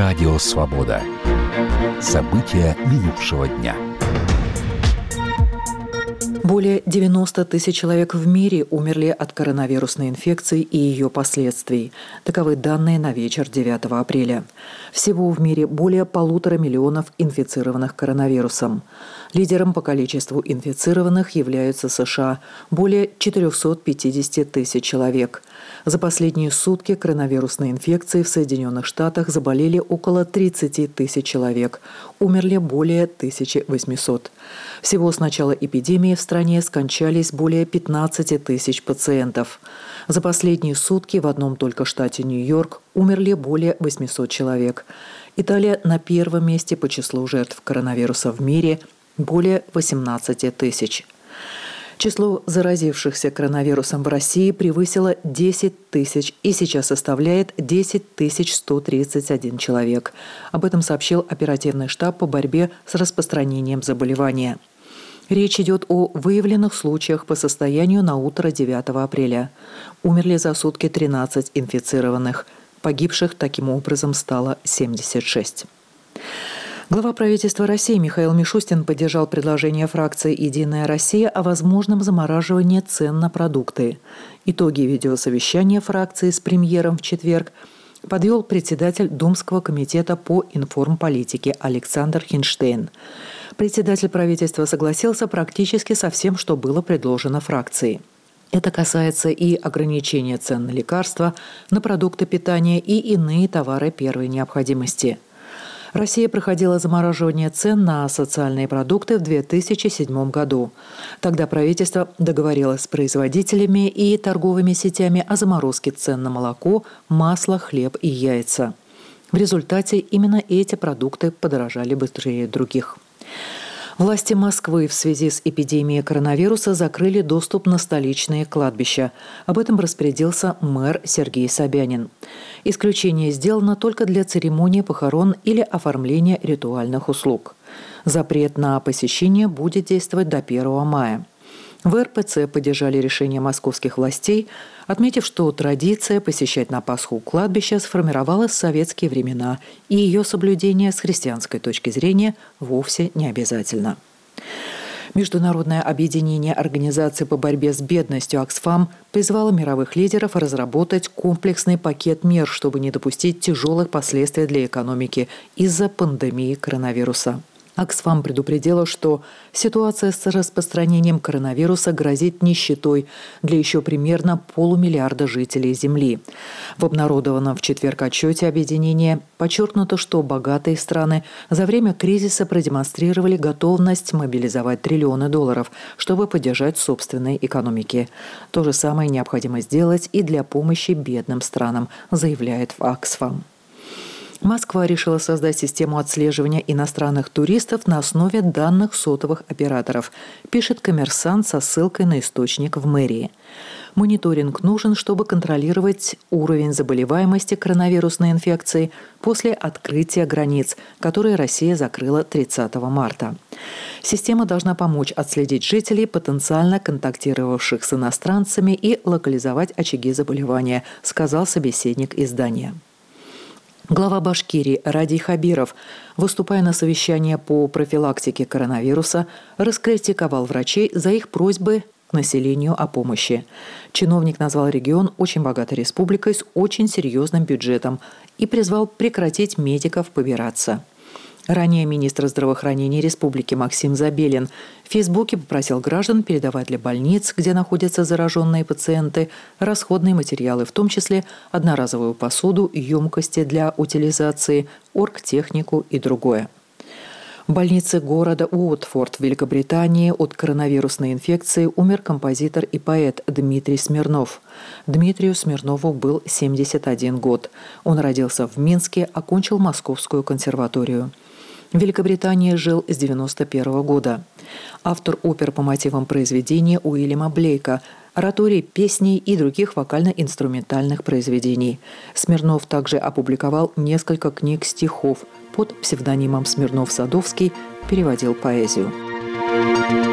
Радио «Свобода». События минувшего дня. Более 90 тысяч человек в мире умерли от коронавирусной инфекции и ее последствий. Таковы данные на вечер 9 апреля. Всего в мире более 1,5 миллиона инфицированных коронавирусом. Лидером по количеству инфицированных являются США – более 450 тысяч человек. За последние сутки коронавирусной инфекцией в Соединенных Штатах заболели около 30 тысяч человек. Умерли более 1800. Всего с начала эпидемии в стране скончались более 15 тысяч пациентов. За последние сутки в одном только штате Нью-Йорк умерли более 800 человек. Италия на первом месте по числу жертв коронавируса в мире – более 18 тысяч. Число заразившихся коронавирусом в России превысило 10 тысяч и сейчас составляет 10 131 человек. Об этом сообщил оперативный штаб по борьбе с распространением заболевания. Речь идет о выявленных случаях по состоянию на утро 9 апреля. Умерли за сутки 13 инфицированных. Погибших таким образом стало 76. Глава правительства России Михаил Мишустин поддержал предложение фракции «Единая Россия» о возможном замораживании цен на продукты. Итоги видеосовещания фракции с премьером в четверг подвел председатель Думского комитета по информполитике Александр Хинштейн. Председатель правительства согласился практически со всем, что было предложено фракции. Это касается и ограничения цен на лекарства, на продукты питания и иные товары первой необходимости. Россия проходила замораживание цен на социальные продукты в 2007 году. Тогда правительство договорилось с производителями и торговыми сетями о заморозке цен на молоко, масло, хлеб и яйца. В результате именно эти продукты подорожали быстрее других. Власти Москвы в связи с эпидемией коронавируса закрыли доступ на столичные кладбища. Об этом распорядился мэр Сергей Собянин. Исключение сделано только для церемонии похорон или оформления ритуальных услуг. Запрет на посещение будет действовать до 1 мая. В РПЦ поддержали решение московских властей, отметив, что традиция посещать на Пасху кладбища сформировалась в советские времена, и ее соблюдение с христианской точки зрения вовсе не обязательно. Международное объединение организаций по борьбе с бедностью «Оксфам» призвало мировых лидеров разработать комплексный пакет мер, чтобы не допустить тяжелых последствий для экономики из-за пандемии коронавируса. Оксфам предупредила, что ситуация с распространением коронавируса грозит нищетой для еще примерно 500 миллиона жителей Земли. В обнародованном в четверг отчете объединения подчеркнуто, что богатые страны за время кризиса продемонстрировали готовность мобилизовать триллионы долларов, чтобы поддержать собственные экономики. То же самое необходимо сделать и для помощи бедным странам, заявляет Оксфам. Москва решила создать систему отслеживания иностранных туристов на основе данных сотовых операторов, пишет «Коммерсант» со ссылкой на источник в мэрии. Мониторинг нужен, чтобы контролировать уровень заболеваемости коронавирусной инфекцией после открытия границ, которые Россия закрыла 30 марта. Система должна помочь отследить жителей, потенциально контактировавших с иностранцами, и локализовать очаги заболевания, сказал собеседник издания. Глава Башкирии Радий Хабиров, выступая на совещании по профилактике коронавируса, раскритиковал врачей за их просьбы к населению о помощи. Чиновник назвал регион очень богатой республикой с очень серьезным бюджетом и призвал прекратить медиков побираться. Ранее министр здравоохранения республики Максим Забелин в Фейсбуке попросил граждан передавать для больниц, где находятся зараженные пациенты, расходные материалы, в том числе одноразовую посуду, емкости для утилизации, оргтехнику и другое. В больнице города Уотфорд в Великобритании от коронавирусной инфекции умер композитор и поэт Дмитрий Смирнов. Дмитрию Смирнову был 71 год. Он родился в Минске, окончил Московскую консерваторию. В Великобритании жил с 1991 года. Автор опер по мотивам произведения Уильяма Блейка, ораторий, песней и других вокально-инструментальных произведений. Смирнов также опубликовал несколько книг стихов. Под псевдонимом Смирнов-Садовский переводил поэзию.